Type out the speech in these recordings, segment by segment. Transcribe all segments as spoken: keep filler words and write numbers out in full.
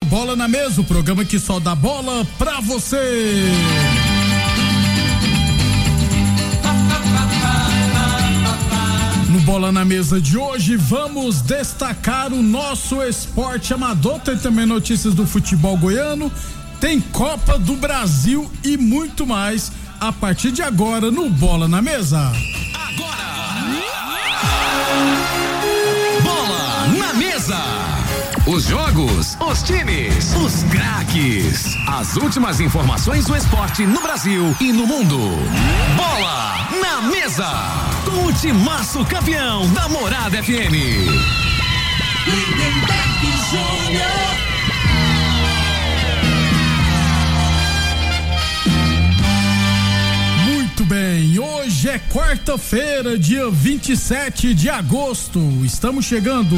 Bola na Mesa, o programa que só dá bola pra você. No Bola na Mesa de hoje, vamos destacar o nosso esporte amador. Tem também notícias do futebol goiano, tem Copa do Brasil e muito mais a partir de agora no Bola na Mesa. Agora, Bola na Mesa. Os jogos, os times, os craques. As últimas informações do esporte no Brasil e no mundo. Bola na Mesa. Com o timaço campeão da Morada F M. Lindenberg Júnior. Muito bem, hoje é quarta-feira, dia vinte e sete de agosto. Estamos chegando.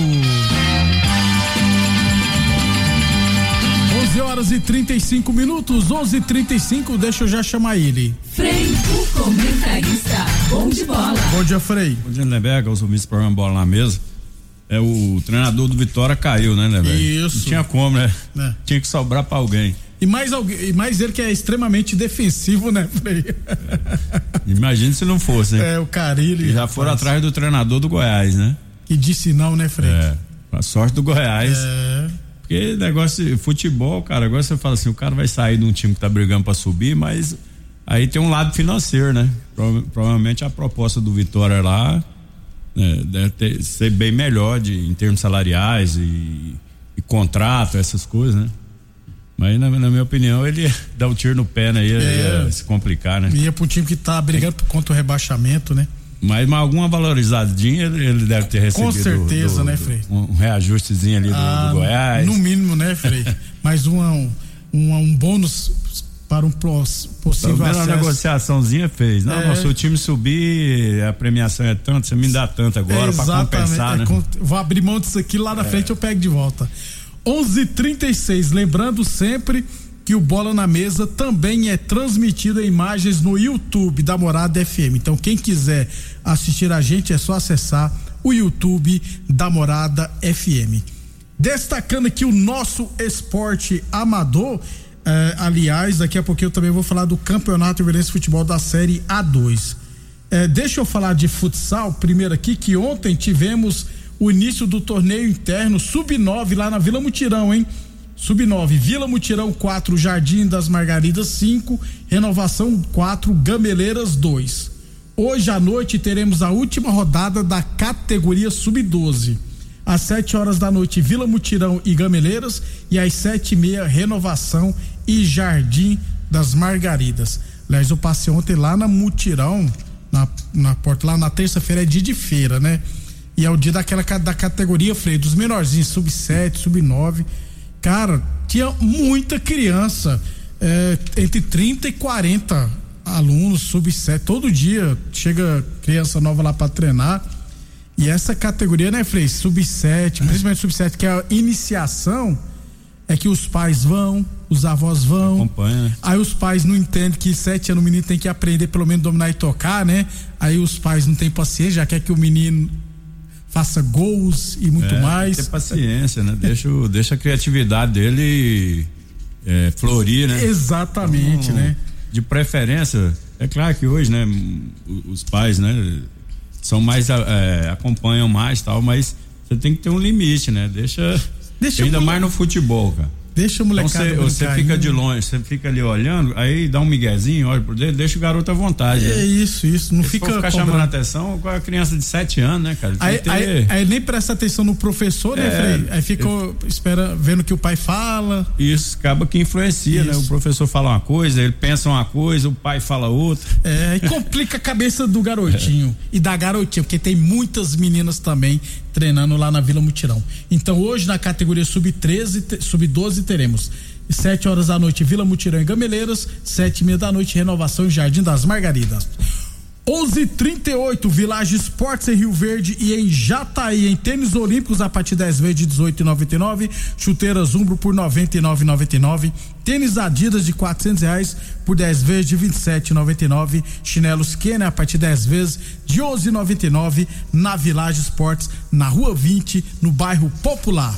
onze horas e trinta e cinco minutos, onze e trinta e cinco, deixa eu já chamar ele. Frei, o comentarista, bom de bola. Bom dia, Frei. Bom dia, Neberga, eu sou o vice-programa Bola na Mesa. É, o treinador do Vitória caiu, né, Neberga? Isso. Não tinha como, né? É. Tinha que sobrar pra alguém. E mais alguém, e mais ele que é extremamente defensivo, né, Frei? É. Imagina se não fosse, né? É, o Carilho. E já foram rapaz. atrás do treinador do Goiás, né? Que disse não, né, Frei? É, pra sorte do Goiás. É. Porque negócio de futebol, cara, agora você fala assim, o cara vai sair de um time que tá brigando pra subir, mas aí tem um lado financeiro, né? Prova- provavelmente a proposta do Vitória lá, né, deve ter, ser bem melhor de, em termos salariais e, e contrato, essas coisas, né? Mas na, na minha opinião ele ia dar um tiro no pé, né? Ia, É. ia se complicar, né? Ia pro time que tá brigando contra o rebaixamento, né? Mas, mas alguma valorizadinha ele, ele deve ter recebido. Com certeza, do, né, do, Frei? Um, um reajustezinho ali do, Ah, do Goiás. No mínimo, né, Frei? Mais um, um, um bônus para um pros, possível Pelo menos acesso. a negociaçãozinha fez. Não, É. mas se o time subir, a premiação é tanto, você me dá tanto agora pra compensar, é, né? com- vou abrir mão disso aqui, lá na É. frente eu pego de volta. onze e trinta e seis, lembrando sempre que o Bola na Mesa também é transmitido em imagens no YouTube da Morada F M. Então quem quiser assistir a gente é só acessar o YouTube da Morada F M. Destacando aqui o nosso esporte amador, eh, aliás, daqui a pouquinho eu também vou falar do Campeonato Riverense de Futebol da Série A dois. Eh, deixa eu falar de futsal primeiro aqui, que ontem tivemos o início do torneio interno sub nove lá na Vila Mutirão, hein? sub nove, Vila Mutirão quatro, Jardim das Margaridas cinco, Renovação quatro, Gameleiras dois. Hoje à noite teremos a última rodada da categoria sub doze. Às sete horas da noite, Vila Mutirão e Gameleiras, e às sete e meia, Renovação e Jardim das Margaridas. Aliás, eu passei ontem lá na Mutirão, na, na porta, lá na terça-feira é dia de feira, né? E é o dia daquela da categoria, Frei, dos menorzinhos, sub sete, sub nove. Cara, tinha muita criança, é, entre trinta e quarenta alunos, sub sete, todo dia chega criança nova lá pra treinar. E essa categoria, né, Frei, sub sete, principalmente sub sete, que é a iniciação, é que os pais vão, os avós vão. Acompanha, né? Aí os pais não entendem que sete anos o menino tem que aprender pelo menos dominar e tocar, né? Aí os pais não têm paciência, já quer que o menino faça gols e muito é, mais. Tem que ter paciência, né? Deixa, o- deixa a criatividade dele é, florir, né? Exatamente, então, né? De preferência, é claro que hoje, né? Os pais, né? São mais, é, acompanham mais tal, mas você tem que ter um limite, né? Deixa, Deixa ainda o- mais no futebol, cara. Deixa o Então molecada você, você brincar fica ainda. de longe, você fica ali olhando, aí dá um miguezinho, olha por dentro, deixa o garoto à vontade. É né? isso, isso. Não Se fica for ficar cobrando. chamando a atenção com a criança de sete anos, né, cara? Tem Aí, que ter- aí, aí nem presta atenção no professor, né, É, Frei? Aí fica espera, vendo o que o pai fala. Isso acaba que influencia, né? Isso. O professor fala uma coisa, ele pensa uma coisa, o pai fala outra. É, e complica a cabeça do garotinho e da garotinha, porque tem muitas meninas também treinando lá na Vila Mutirão. Então hoje na categoria sub treze, te- sub doze teremos sete horas da noite Vila Mutirão e Gameleiras, sete e meia da noite Renovação e Jardim das Margaridas. onze e trinta e oito, Village Esportes em Rio Verde e em Jataí, em tênis olímpicos a partir dez vezes de dezoito e noventa e nove, chuteiras Umbro por noventa e nove e noventa e nove, tênis Adidas de quatrocentos reais por dez vezes de vinte e sete e noventa e nove, chinelos Kenner a partir de dez vezes de onze e noventa e nove na Village Esportes, na Rua vinte, no bairro Popular.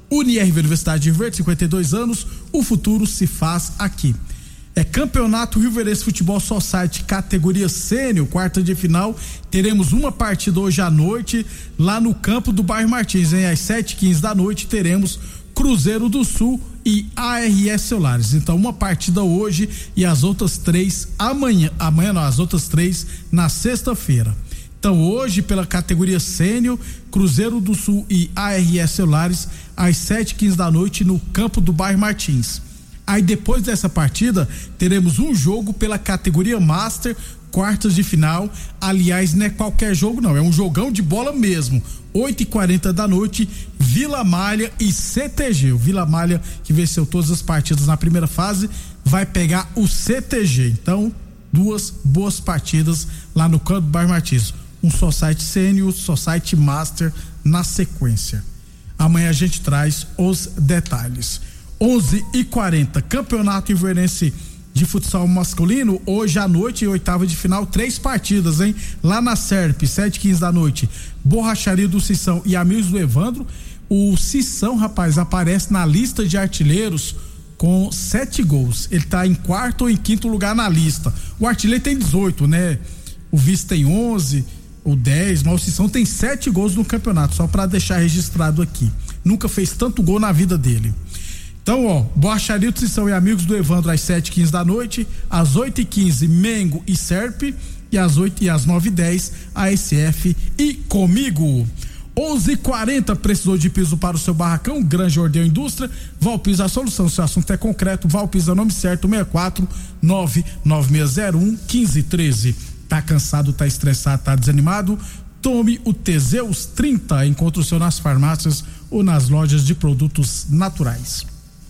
Unier Universidade de Rio Verde, cinquenta e dois anos, o futuro se faz aqui. É Campeonato Rio Verdense Futebol Society, categoria sênior, quarta de final. Teremos uma partida hoje à noite, lá no campo do bairro Martins, hein? Às sete e quinze da noite teremos Cruzeiro do Sul e A R S Celulares. Então, uma partida hoje e as outras três amanhã. Amanhã não, as outras três na sexta-feira. Então, hoje, pela categoria sênior, Cruzeiro do Sul e A R S Celulares, às sete e quinze da noite, no campo do bairro Martins. Aí, depois dessa partida, teremos um jogo pela categoria Master, quartas de final. Aliás, não é qualquer jogo, não, é um jogão de bola mesmo. oito e quarenta da noite, Vila Malha e C T G. O Vila Malha, que venceu todas as partidas na primeira fase, vai pegar o C T G. Então, duas boas partidas lá no campo do bairro Martins. Um Society Sênior, Society Master na sequência. Amanhã a gente traz os detalhes. onze e quarenta, Campeonato Rio Verdense de Futsal Masculino, hoje à noite, oitava de final, três partidas, hein? Lá na Serp, sete e quinze da noite, Borracharia do Cição e Amigos do Evandro. O Cição, rapaz, aparece na lista de artilheiros com sete gols. Ele tá em quarto ou em quinto lugar na lista. O artilheiro tem dezoito, né? O vice tem onze ou dez, mas o Cição tem sete gols no campeonato, só para deixar registrado aqui. Nunca fez tanto gol na vida dele. Então, ó, Borracharia do Cição e Amigos do Evandro às sete e quinze da noite, às oito e quinze, Mengo e Serp, e às oito e às nove e dez, A S F e Comigo. onze e quarenta, precisou de piso para o seu barracão? Grande Ordem Indústria, Valpiso a solução, seu assunto é concreto, Valpiso é o nome certo, seis quatro nove nove seis zero um um cinco um três. Tá cansado, tá estressado, tá desanimado? Tome o Teseus trinta, encontre o seu nas farmácias ou nas lojas de produtos naturais.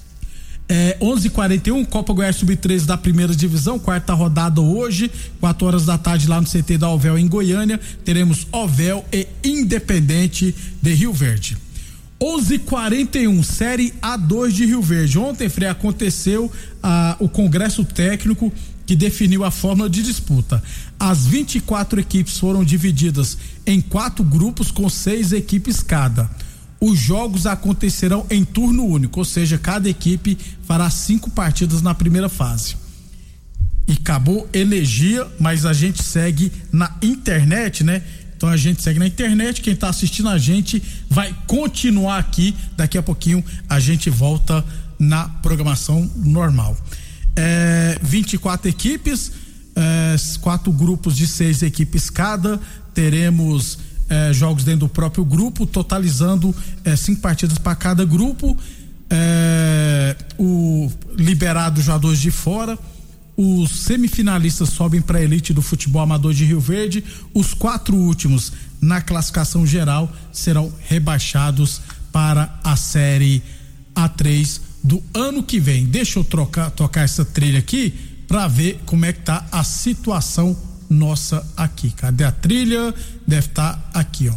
É, onze e quarenta e um, Copa Goiás sub treze da primeira divisão, quarta rodada hoje, quatro horas da tarde lá no C T da Ovel em Goiânia. Teremos Ovel e Independente de Rio Verde. onze e quarenta e um, Série A dois de Rio Verde. Ontem, Frei, aconteceu ah, o congresso técnico que definiu a fórmula de disputa. As vinte e quatro equipes foram divididas em quatro grupos com seis equipes cada. Os jogos acontecerão em turno único, ou seja, cada equipe fará cinco partidas na primeira fase. E acabou energia, mas a gente segue na internet, né? Então a gente segue na internet, quem tá assistindo a gente vai continuar aqui, daqui a pouquinho a gente volta na programação normal. É, vinte e quatro equipes, é, quatro grupos de seis equipes cada, teremos É, jogos dentro do próprio grupo, totalizando é, cinco partidas para cada grupo. É, o liberado jogadores de fora, os semifinalistas sobem para a elite do futebol amador de Rio Verde. Os quatro últimos na classificação geral serão rebaixados para a série A três do ano que vem. Deixa eu trocar, tocar essa trilha aqui para ver como é que tá a situação nossa aqui. Cadê a trilha? Deve estar tá aqui, ó.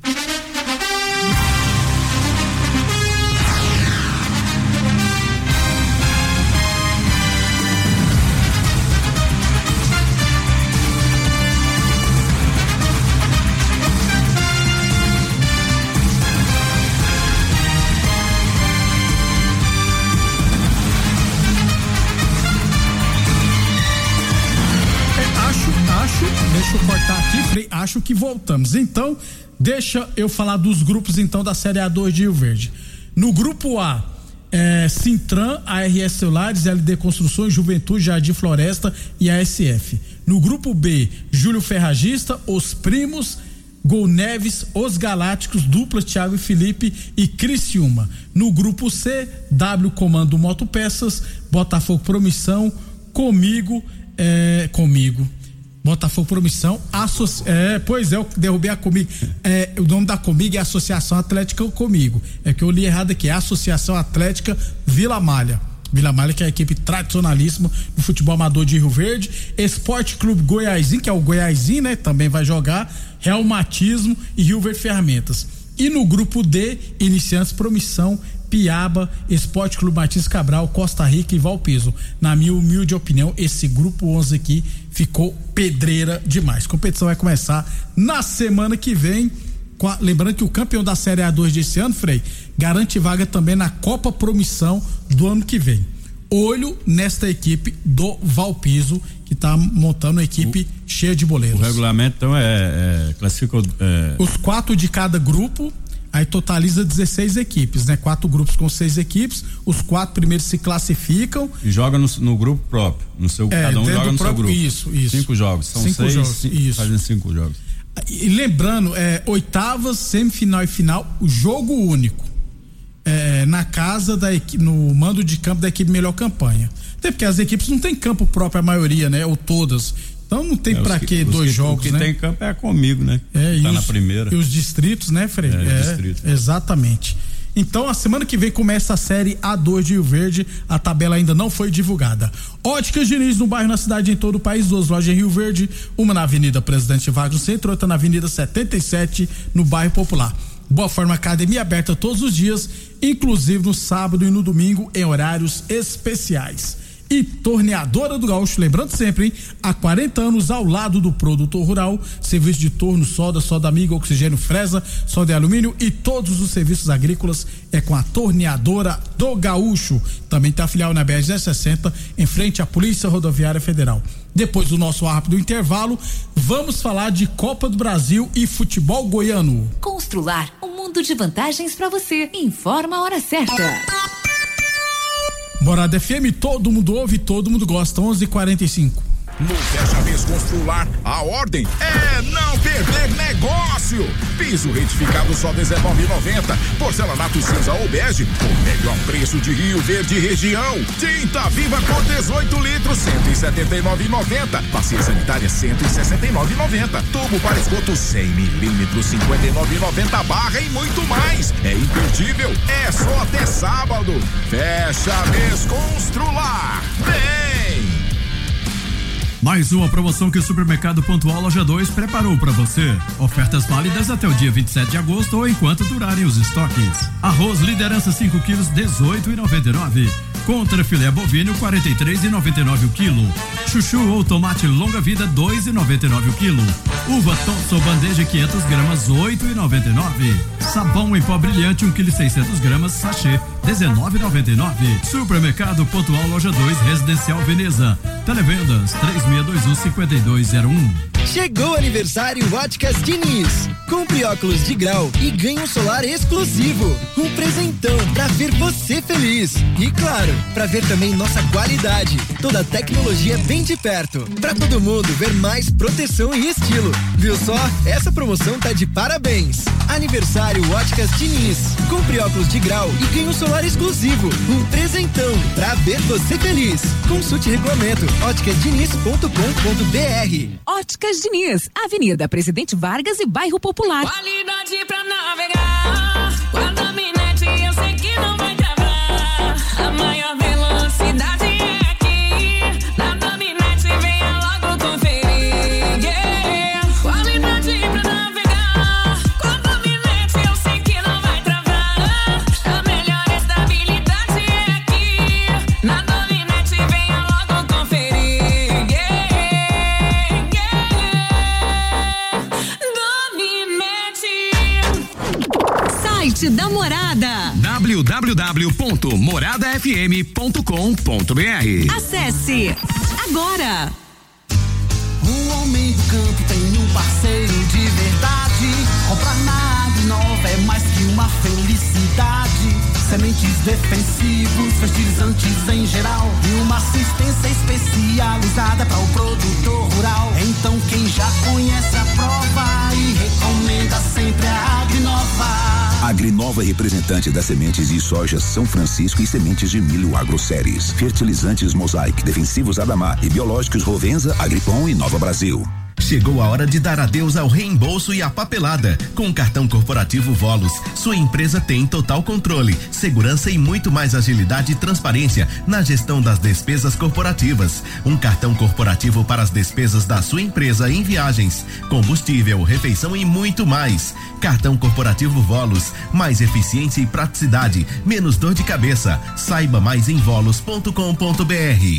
Deixa eu cortar aqui, Frei, acho que voltamos. Então, deixa eu falar dos grupos então da Série A dois de Rio Verde. No grupo A, é, Sintran, A R S Celulares, L D Construções, Juventude, Jardim Floresta e A S F. No grupo B, Júlio Ferragista, Os Primos, Gol Neves, Os Galácticos, Dupla, Thiago e Felipe e Criciúma. No grupo C, W Comando Motopeças, Botafogo Promissão, Comigo, é, Comigo. Botafogo Promissão, associ... é, pois é, eu derrubei a Comigo. É, o nome da Comigo é Associação Atlética Comigo. É que eu li errado aqui, é Associação Atlética Vila Malha. Vila Malha, que é a equipe tradicionalíssima do futebol amador de Rio Verde. Esporte Clube Goiásinho, que é o Goiásinho, né? Também vai jogar. Reumatismo e Rio Verde Ferramentas. E no grupo D, Iniciantes Promissão, Piaba, Esporte Clube Martins Cabral, Costa Rica e Valpiso. Na minha humilde opinião, esse grupo onze aqui ficou pedreira demais. A competição vai começar na semana que vem lembrando que o campeão da Série A dois desse ano, Frei, garante vaga também na Copa Promissão do ano que vem. Olho nesta equipe do Valpiso, que está montando uma equipe o, cheia de boleiros. O regulamento, então, é, é classifica é... os quatro de cada grupo, aí totaliza dezesseis equipes, né? Quatro grupos com seis equipes, os quatro primeiros se classificam. E joga no, no grupo próprio, no seu, é, cada um joga no próprio, seu grupo. Isso, isso. Cinco jogos, são cinco seis, jogos, cinco, isso. Fazem cinco jogos. E lembrando, é, oitavas, semifinal e final, o jogo único. É, na casa da equipe, no mando de campo da equipe melhor campanha. Até porque as equipes não tem campo próprio, a maioria, né? Ou todas. Então não tem é, pra que dois que, jogos, o que né? tem campo é comigo, né? É, tá e na os, primeira. E os distritos, né, Frei? É, é distritos. Exatamente. Então, a semana que vem começa a série A dois de Rio Verde, a tabela ainda não foi divulgada. Óticas Diniz, no bairro, na cidade, em todo o país, duas lojas em Rio Verde, uma na Avenida Presidente Vargas, no centro, outra na Avenida setenta e sete, no bairro Popular. Boa Forma Academia aberta todos os dias, inclusive no sábado e no domingo, em horários especiais. E Torneadora do Gaúcho, lembrando sempre, hein? Há quarenta anos ao lado do produtor rural, serviço de torno, soda, soda amiga, oxigênio, fresa, soda de alumínio e todos os serviços agrícolas é com a Torneadora do Gaúcho. Também tem a filial na B R sessenta, em frente à Polícia Rodoviária Federal. Depois do nosso rápido intervalo, vamos falar de Copa do Brasil e futebol goiano. Constrular um mundo de vantagens para você. Informa a hora certa. Morada F M, todo mundo ouve, todo mundo gosta. onze e quarenta e cinco. No Fecha Mês Constrular, a ordem é não perder negócio. Piso retificado só dezenove reais e noventa centavos. Porcelanato cinza ou bege, o melhor preço de Rio Verde região. Tinta Viva por dezoito litros, cento e setenta e nove reais e noventa centavos. Bacia sanitária, cento e sessenta e nove reais e noventa centavos. Tubo para esgoto cem milímetros, cinquenta e nove reais e noventa centavos. Barra e muito mais. É imperdível, é só até sábado. Fecha Mês Constrular. Vem! Mais uma promoção que o Supermercado Pontual Loja dois preparou para você. Ofertas válidas até o dia vinte e sete de agosto ou enquanto durarem os estoques. Arroz Liderança cinco quilos, dezoito reais e noventa e nove centavos. Contra filé bovino, quarenta e três reais e noventa e nove centavos o quilo. Chuchu ou tomate longa vida, dois reais e noventa e nove centavos o quilo. Uva Tonso bandeja quinhentas gramas, oito reais e noventa e nove centavos. Sabão em pó brilhante, um quilo e seiscentas gramas, sachê, dezenove reais e noventa e nove centavos. Supermercado Pontual Loja dois, Residencial Veneza. Televendas três seis dois um, cinco dois zero um. Chegou o aniversário Óticas Diniz. Compre óculos de grau e ganhe um solar exclusivo. Um presentão pra ver você feliz. E claro, pra ver também nossa qualidade. Toda a tecnologia bem de perto. Pra todo mundo ver mais proteção e estilo. Viu só? Essa promoção tá de parabéns. Aniversário Óticas Diniz. Compre óculos de grau e ganhe um solar exclusivo. Um presentão pra ver você feliz. Consulte regulamento óticas diniz ponto com ponto b r. Óticas Diniz, Avenida Presidente Vargas e Bairro Popular. Qualidade pra navegar, com a Dominete eu sei que não vai travar. A maior velocidade é aqui, na Dominete venha logo conferir. Yeah. Qualidade pra navegar, com a Dominete eu sei que não vai travar. A melhor estabilidade é aqui, na Dominete venha logo conferir. Yeah. Site da Morada w w w ponto morada f m ponto com ponto b r. Acesse agora. O homem do campo tem um parceiro de verdade. Comprar na Agrinova é mais que uma felicidade. Sementes defensivos, fertilizantes em geral e uma assistência especializada para o produtor rural. Então quem já conhece a prova e recomenda sempre a Agrinova. Agrinova é representante das sementes de soja São Francisco e sementes de milho AgroSéries. Fertilizantes Mosaic, defensivos Adamar e biológicos Rovenza, Agripom e Nova Brasil. Chegou a hora de dar adeus ao reembolso e à papelada. Com o cartão corporativo Volos, sua empresa tem total controle, segurança e muito mais agilidade e transparência na gestão das despesas corporativas. Um cartão corporativo para as despesas da sua empresa em viagens, combustível, refeição e muito mais. Cartão corporativo Volos, mais eficiência e praticidade, menos dor de cabeça. Saiba mais em volos ponto com ponto b r.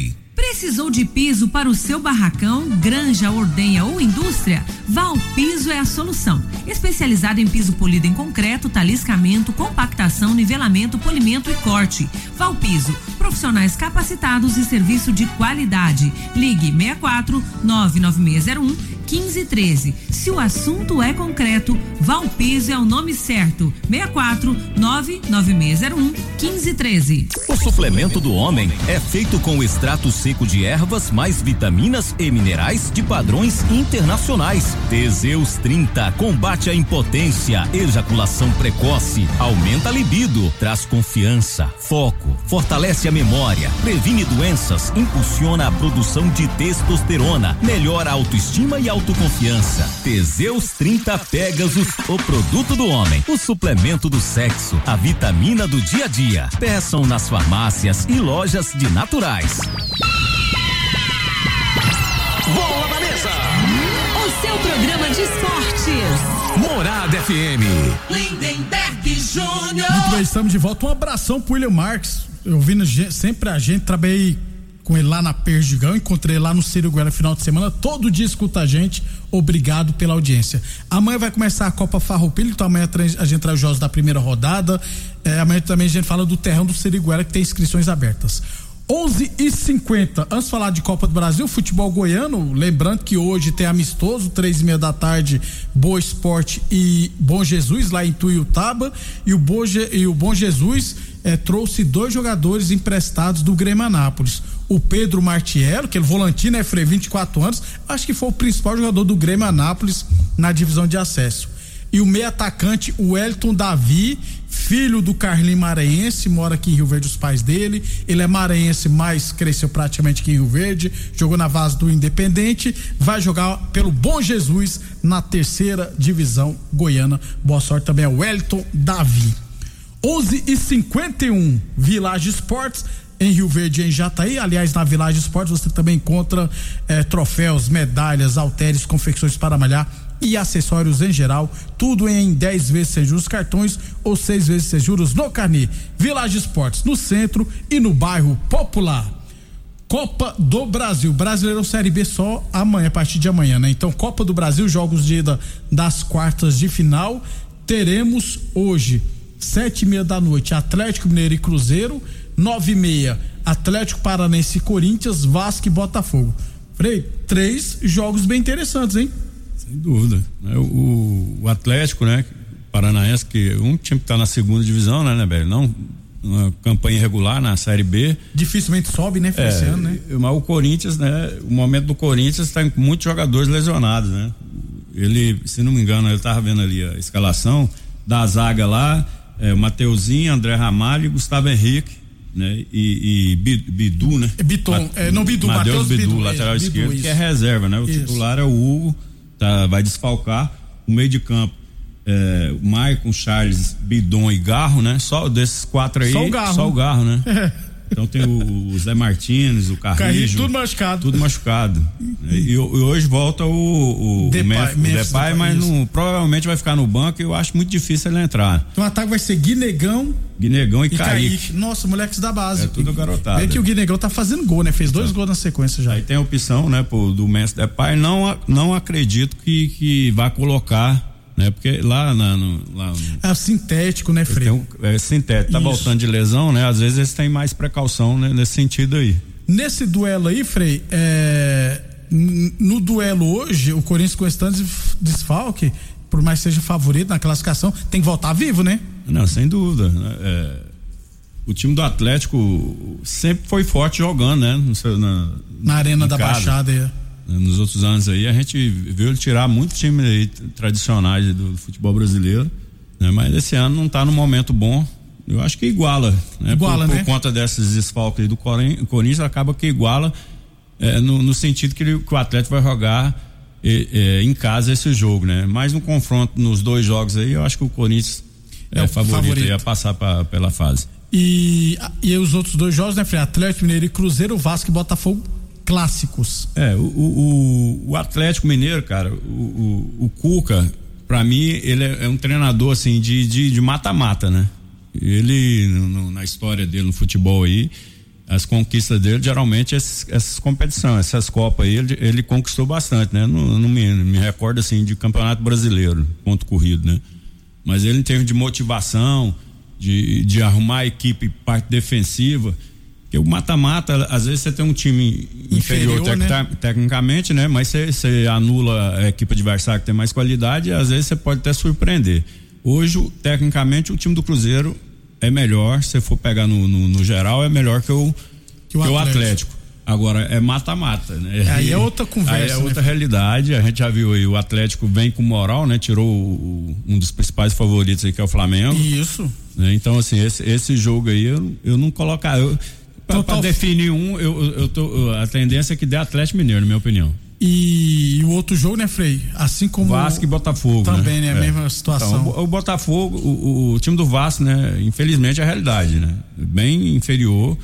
Precisou de piso para o seu barracão, granja, ordenha ou indústria? Valpiso é a solução. Especializado em piso polido em concreto, taliscamento, compactação, nivelamento, polimento e corte. Valpiso, profissionais capacitados e serviço de qualidade. Ligue seis quatro nove nove seis zero um um cinco um três. Se o assunto é concreto, Valpiso é o nome certo. seis quatro nove nove seis zero um um cinco um três. O suplemento do homem é feito com extrato seco de ervas mais vitaminas e minerais de padrões internacionais. Teseus trinta combate a impotência, ejaculação precoce, aumenta a libido, traz confiança, foco, fortalece a memória, previne doenças, impulsiona a produção de testosterona, melhora a autoestima e autoconfiança. Teseus trinta Pegasus, o produto do homem, o suplemento do sexo, a vitamina do dia a dia. Peçam nas farmácias e lojas de naturais. Bola na mesa. O seu programa de esportes. Morada F M. Lindenberg Júnior. Muito bem, estamos de volta. Um abração pro William Marques. Eu ouvindo sempre a gente, trabalhei com ele lá na Perdigão, encontrei lá no Siriguela final de semana, todo dia escuta a gente, obrigado pela audiência. Amanhã vai começar a Copa Farroupilha, então amanhã a gente traz os jogos da primeira rodada, é, amanhã também a gente fala do terrão do Siriguela, que tem inscrições abertas. onze e cinquenta, antes de falar de Copa do Brasil, futebol goiano, lembrando que hoje tem amistoso, três e meia da tarde, Boa Esporte e Bom Jesus, lá em Tuiutaba, e o Bom, e o Bom Jesus é, trouxe dois jogadores emprestados do Grêmio Anápolis. O Pedro Martiello, que é o volantino, né, Frei, vinte e quatro anos, acho que foi o principal jogador do Grêmio Anápolis na divisão de acesso. E o meio atacante, o Wellington Davi, filho do Carlinho Maranhense, mora aqui em Rio Verde, os pais dele. Ele é maranhense, mas cresceu praticamente aqui em Rio Verde, jogou na base do Independente, vai jogar pelo Bom Jesus na terceira divisão goiana. Boa sorte também ao Wellington Davi. onze e cinquenta e um, Village Esportes, em Rio Verde e em Jataí. Aliás, na Village Esportes você também encontra eh, troféus, medalhas, halteres, confecções para malhar e acessórios em geral, tudo em dez vezes sem juros cartões ou seis vezes sem juros no carnê. Village Esportes, no centro e no bairro Popular. Copa do Brasil, Brasileirão Série B só amanhã, a partir de amanhã, né? Então, Copa do Brasil, jogos de ida das quartas de final, teremos hoje, sete e meia da noite, Atlético Mineiro e Cruzeiro, nove e meia, Atlético Paranense e Corinthians, Vasco e Botafogo. Frei, três jogos bem interessantes, hein? Sem dúvida. O, o Atlético, né? Paranaense, que um time que tá na segunda divisão, né, né, velho? Não, uma campanha irregular na Série B. Dificilmente sobe, né, é, esse ano, né? Mas o Corinthians, né? O momento do Corinthians tá com muitos jogadores lesionados, né? Ele, se não me engano, ele tava vendo ali a escalação da zaga lá, é, o Mateuzinho, André Ramalho e Gustavo Henrique, né? E, e Bidu, né? Biton, Ma, é, não Bidu, Mateus Bidu, Bidu, lateral Bidu, esquerdo, isso. que é reserva, né? O Isso. titular é o Hugo, tá, vai desfalcar. O meio de campo, é, o Maicon, Charles, Bidon e Garro, né? Só desses quatro aí, só o Garro, só o Garro, né? É. Então tem o, o Zé Martins, o Carrijo, Carrijo, tudo machucado. Tudo machucado. E, e hoje volta o, o Depay, o Memphis, Memphis Depay, Depay, mas isso. não, provavelmente vai ficar no banco e eu acho muito difícil ele entrar. Então o ataque vai ser Guinegão, Guinegão e, e Kaique. Kaique. Nossa, moleques da base. É tudo garotado. Vê que o Guinegão tá fazendo gol, né? Fez dois Então, gols na sequência já. Aí tem a opção, né, pô, do Memphis Depay. Não, não acredito que, que vai colocar, né? Porque lá na, no, lá no, é sintético, né, Frei? Um, é sintético, tá Isso. voltando de lesão, né? Às vezes eles têm mais precaução, né, nesse sentido aí. Nesse duelo aí, Frei, é, no duelo hoje, o Corinthians com esse tanto desfalque, por mais que seja favorito na classificação, tem que voltar vivo, né? Não, sem dúvida. É, o time do Atlético sempre foi forte jogando, né? No seu, na, na Arena da casa. Baixada aí. Nos outros anos aí, a gente viu ele tirar muitos times aí tradicionais do, do futebol brasileiro, né? Mas esse ano não tá no momento bom. Eu acho que iguala, né? Iguala, por, né? por conta desses desfalques aí do Corinthians, acaba que iguala, é, no, no sentido que, ele, que o Atlético vai jogar é, é, em casa esse jogo, né? Mas no confronto nos dois jogos aí, eu acho que o Corinthians é, é o favorito, favorito. a passar pra, pela fase. E, e os outros dois jogos, né, Frei? Atlético Mineiro e Cruzeiro, Vasco e Botafogo, clássicos. É, o, o, o Atlético Mineiro, cara, o, o, o Cuca, pra mim, ele é, é um treinador, assim, de, de, de mata-mata, né? Ele, no, na história dele no futebol aí, as conquistas dele, geralmente esses, essas competições, essas copas aí, ele, ele conquistou bastante, né? Não, não me, me recordo assim de campeonato brasileiro, ponto corrido, né? Mas ele em termos de motivação, de, de arrumar a equipe, parte defensiva, que o mata-mata, às vezes você tem um time inferior, inferior tec, né? tecnicamente, né? Mas você, você anula a equipe adversária que tem mais qualidade e às vezes você pode até surpreender. Hoje, tecnicamente, o time do Cruzeiro é melhor, se for pegar no, no, no geral, é melhor que o, que o, que Atlético. o Atlético. Agora, é mata-mata, né? Aí é outra conversa. Aí é né? outra realidade. A gente já viu aí, o Atlético vem com moral, né? Tirou o, um dos principais favoritos aí, que é o Flamengo. Isso. Né? Então, assim, esse, esse jogo aí, eu, eu não colocar. Eu, pra, pra definir um, eu, eu tô, a tendência é que dê Atlético Mineiro, na minha opinião. E, e o outro jogo, né, Frei? Assim como Vasco e Botafogo. Também, né? né? A é. mesma situação. Então, o, o Botafogo, o, o time do Vasco, né? Infelizmente é a realidade, né? Bem inferior.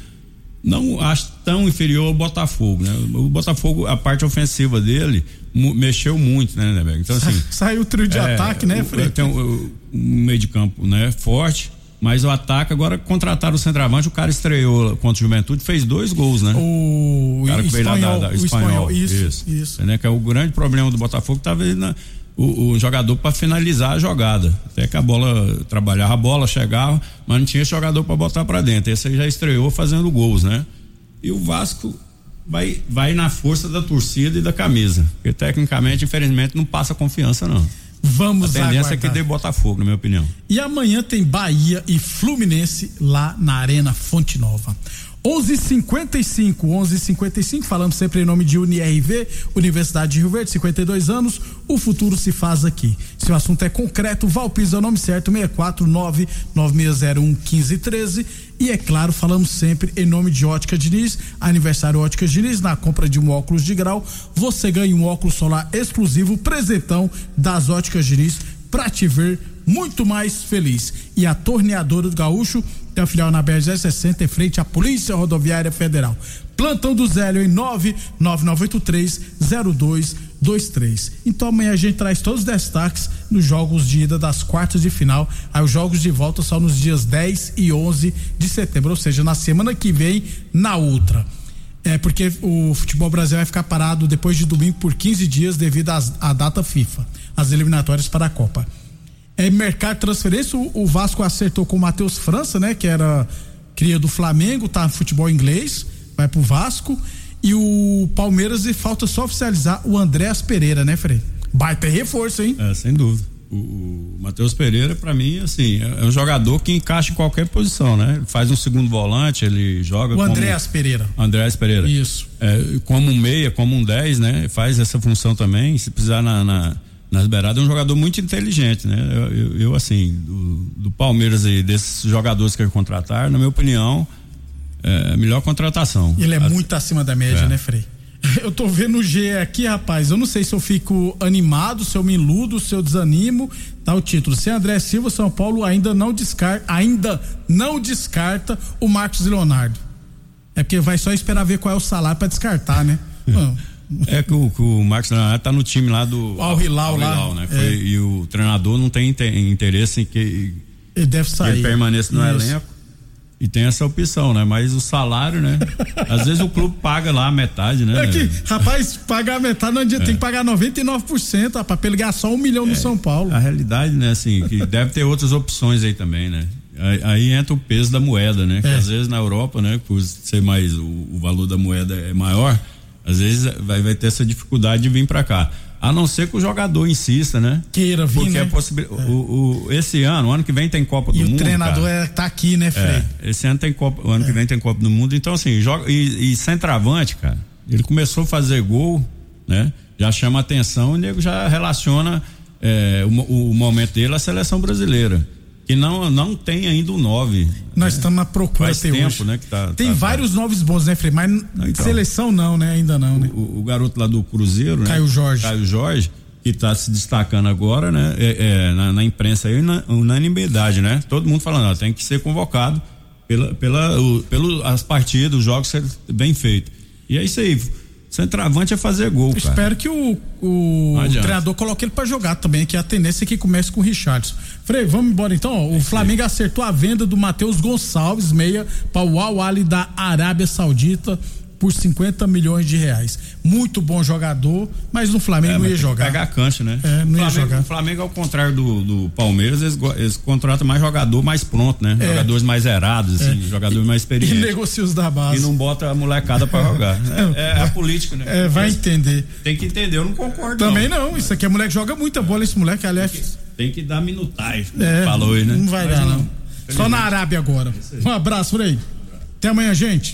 Não acho tão inferior ao Botafogo, né? O Botafogo, a parte ofensiva dele mexeu muito, né, Neberg? Então, assim. Saiu o trio de é, ataque, né, Frei? Tem um, um meio de campo, né? Forte. Mas o ataque, agora contrataram o centroavante, o cara estreou contra o Juventude, fez dois gols, né? O, o cara que veio lá da, da, o espanhol, espanhol, isso, isso. isso. Né? Que é o grande problema do Botafogo, tava na, o, o jogador para finalizar a jogada. Até que a bola, trabalhava a bola, chegava, mas não tinha jogador para botar para dentro. Esse aí já estreou fazendo gols, né? E o Vasco vai, vai na força da torcida e da camisa. Porque tecnicamente, infelizmente, não passa confiança, não. Vamos A tendência aguardar. é que dê Botafogo, na minha opinião. E amanhã tem Bahia e Fluminense lá na Arena Fonte Nova. onze e cinquenta e cinco, onze e cinquenta e cinco, falando sempre em nome de Uni R V, Universidade de Rio Verde, cinquenta e dois anos, o futuro se faz aqui. Se o assunto é concreto, Valpisa é o nome certo, seis quatro nove nove seis zero um um cinco um três. E é claro, falamos sempre em nome de Ótica Diniz, aniversário Ótica Diniz, na compra de um óculos de grau, você ganha um óculos solar exclusivo, presentão das Óticas Diniz, pra te ver muito mais feliz. E a Torneadora do Gaúcho tem a filial na B R sessenta, em frente à Polícia Rodoviária Federal. Plantão do Zélio em nove nove nove oito três zero dois dois três. Então amanhã a gente traz todos os destaques nos jogos de ida das quartas de final. Aí os jogos de volta são nos dias dez e onze de setembro, ou seja, na semana que vem, na outra. É porque o futebol brasileiro vai ficar parado depois de domingo por quinze dias devido à data FIFA, as eliminatórias para a Copa. É, mercado de transferência, o, o Vasco acertou com o Matheus França, né? Que era cria do Flamengo, tá no futebol inglês, vai pro Vasco. E o Palmeiras, e falta só oficializar o Andréas Pereira, né, Frei? Baita reforço, hein? É, sem dúvida. O, o Matheus Pereira, pra mim, assim, é, é um jogador que encaixa em qualquer posição, né? Ele faz um segundo volante, ele joga. O Andréas Pereira. Andréas Pereira. Isso. É, como um meia, como um dez, né? Faz essa função também. Se precisar na. na nas beiradas, é um jogador muito inteligente, né? Eu, eu, eu assim, do, do Palmeiras e desses jogadores que ele contratar, na minha opinião, é a melhor contratação. Ele é a, muito acima da média, é. né, Frei? Eu tô vendo o G aqui, rapaz, eu não sei se eu fico animado, se eu me iludo, se eu desanimo, tá o título. Se André Silva, São Paulo ainda não descarta, ainda não descarta o Marcos Leonardo. É porque vai só esperar ver qual é o salário pra descartar, né? Não. É que o, que o Marcos Leonardo tá no time lá do Al Hilal lá, né? Foi, é. E o treinador não tem interesse em que ele deve sair, que ele permaneça no Isso. elenco, e tem essa opção, né? Mas o salário, né? Às vezes o clube paga lá a metade, né? É que, rapaz, pagar a metade não adianta, é. tem que pagar noventa e nove por cento, rapaz, pra ele ganhar só um milhão é. no São Paulo. A realidade, né? Assim, que deve ter outras opções aí também, né? Aí, aí entra o peso da moeda, né? É. Que às vezes na Europa, né? Por ser mais, o, o valor da moeda é maior, às vezes vai, vai ter essa dificuldade de vir pra cá. A não ser que o jogador insista, né? Queira vir, Porque né? é possibilidade. É. O, o, esse ano, o ano que vem tem Copa e do Mundo. E o treinador cara. é, tá aqui, né, Frei? É, esse ano tem Copa, o ano é. que vem tem Copa do Mundo. Então, assim, joga. E, e centroavante, cara, ele começou a fazer gol, né? Já chama atenção e o nego já relaciona é, o, o momento dele à seleção brasileira. Que não, não tem ainda o nove. Nós estamos né? na procura Faz até tempo, hoje. né? Que tá, tem tá, vários tá. novos bons, né, Frei? Mas então, seleção não, né? Ainda não, né? O, o garoto lá do Cruzeiro, Caio né? Jorge. Caio Jorge, que está se destacando agora, né? É, é, na, na imprensa aí, na unanimidade, né? Todo mundo falando, ó, tem que ser convocado pela, pela, o, pelo, as partidas, os jogos ser bem feitos. E é isso aí. Centroavante é fazer gol, cara. Espero que o, o treinador coloque ele pra jogar também, que a tendência é que comece com o Richarlison. Frei, vamos embora então. Ó, o Flamengo acertou a venda do Matheus Gonçalves, meia, para o Al Ahly da Arábia Saudita por cinquenta milhões de reais. Muito bom jogador, mas no Flamengo é, não ia jogar. Pegar cancha, né? É, não Flamengo, ia jogar. O Flamengo, ao contrário do, do Palmeiras, eles, eles contratam mais jogador mais pronto, né? É. Jogadores mais zerados, assim, é. jogadores mais experientes. E negocia os da base. E não bota a molecada pra jogar. É, é, é a política, né? É, vai entender. Tem que entender, eu não concordo. Também não, não. Isso aqui é moleque, joga muita bola esse moleque, aliás. Tem que, tem que dar minutagem, é, falou aí, né? Não vai Mas dar, não. não. Só na Arábia agora. Um abraço, Frei. Até amanhã, gente.